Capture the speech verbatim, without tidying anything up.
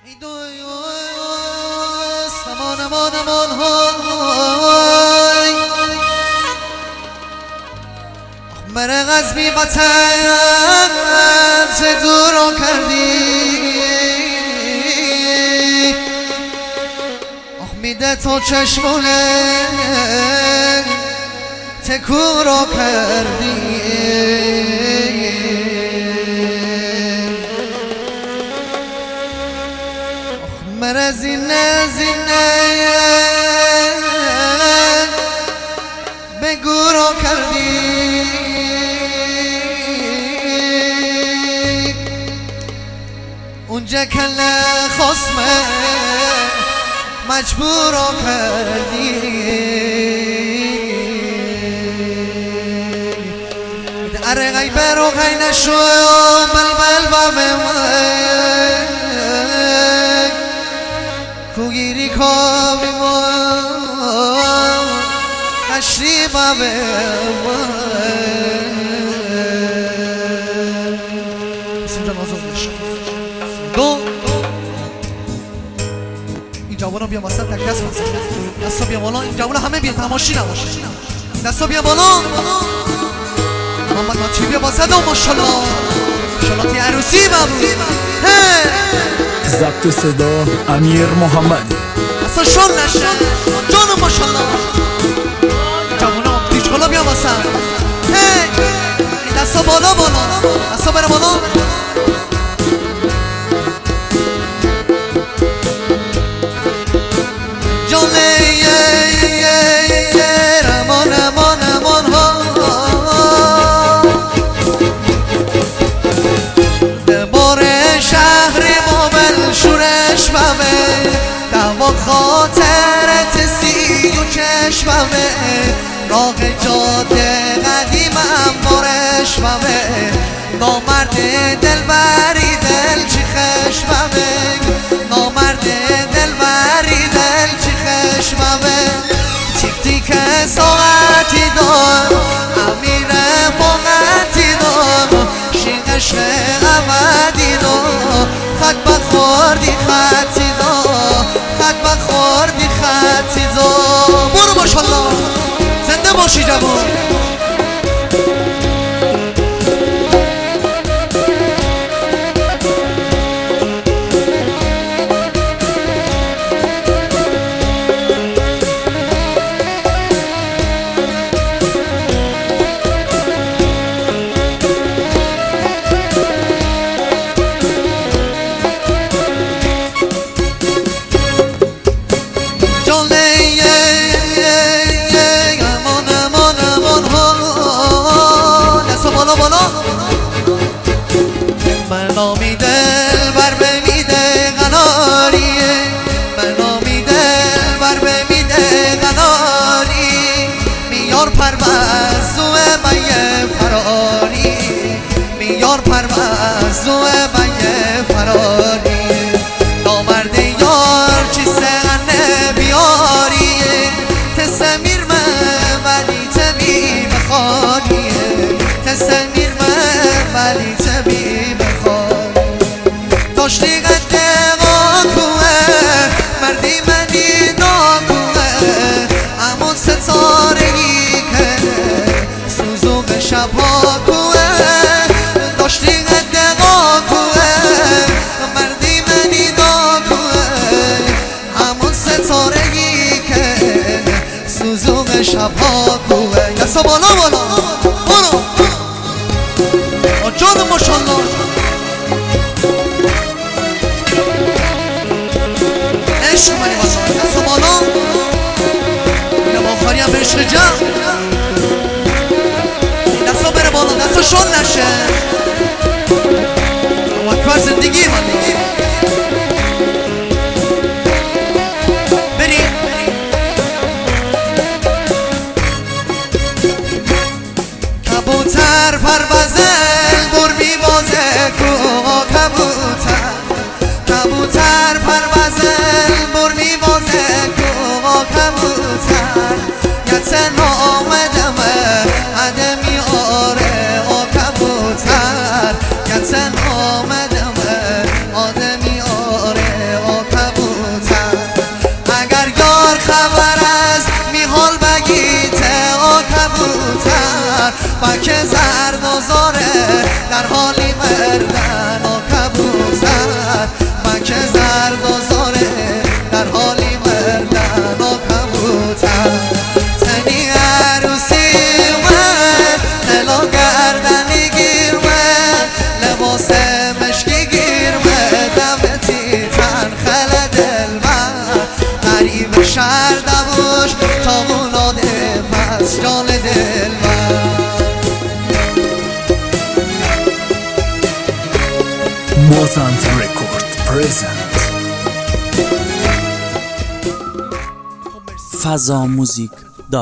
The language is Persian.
امان امان امان های مرغ از بی وطن چه دور رو کردی آخ میده تو چشمونه تکو رو کردی مرا زینه زینه بگو رو کردی اونجا کل خصمه مجبور رو کردی اره غیبه رو غی نشو بل بل بابه کوگیری کامی ما اشری بابه اینجا نازاز نشد دو این جوانان بیا واسه تک دست بزن دستا بیا بالا این جوانان همه بیا تماشی نباشه دستا بیا بالا محمد ماتی بیا واسه دو ماشالله ماشالله تی عروسی بابو ضبط صدا امیر محمدی اصلا شل نشه جانم ماشالله جوانم پیچ بالا بیا واسه هی این دستا بالا بالا دستا بره بالا جانه امان امان امان ها دباره شهر بابل شورش بمه دوا خاطرت سی و چشممه راه جاده قدیمم بارش بمه نامرد دلبری دل چی خشممه نامرد دلبری دل چی خشممه تیک تیک ساعتی دار امیر فاقتی دار شیقش ابدی دار خط بخوردی خطی دار خط بخوردی خطی دار برو ماشالله زنده باشی جوان منامی دل بر بمیده غناریه منامی دل بر بمیده غناری میار پروازوه بیه فراری میار پروازوه بیه فراری نامرد یار چی سغنه بیاریه تسمیر من ولی تبی بخاریه تسمیر من ولی تبی داشتی قده واکوه مردی منی ناکوه همون ستارهی که سوزوق شبها کوه داشتی قده واکوه مردی منی ناکوه همون ستارهی که سوزوق شبها کوه دستا بالا بالا برو جان ماشالله عشق منی واسه دست و بالا اینم آخری هم به عشق جمع دست ها بره بالا دست ها شل نشه اکبر زندگی من بریم کبوتر پروازل بر میبازه کوها کبوتر کبوتر پروازل بر میبازه کوها کبوتر یه تن آمدمه عدمی آره آ کبوتر مکه زرد و زاره در حالی مردن و کبوتر مکه زرد و زاره در حالی مردن و کبوتر تنی عروسی من دلو گردنی گیر من لباس مشکی گیر من دمتی تن خل دل من غریب شهر دبوش تا بولاده پس جان دل من Mozant Record present فضا موزیک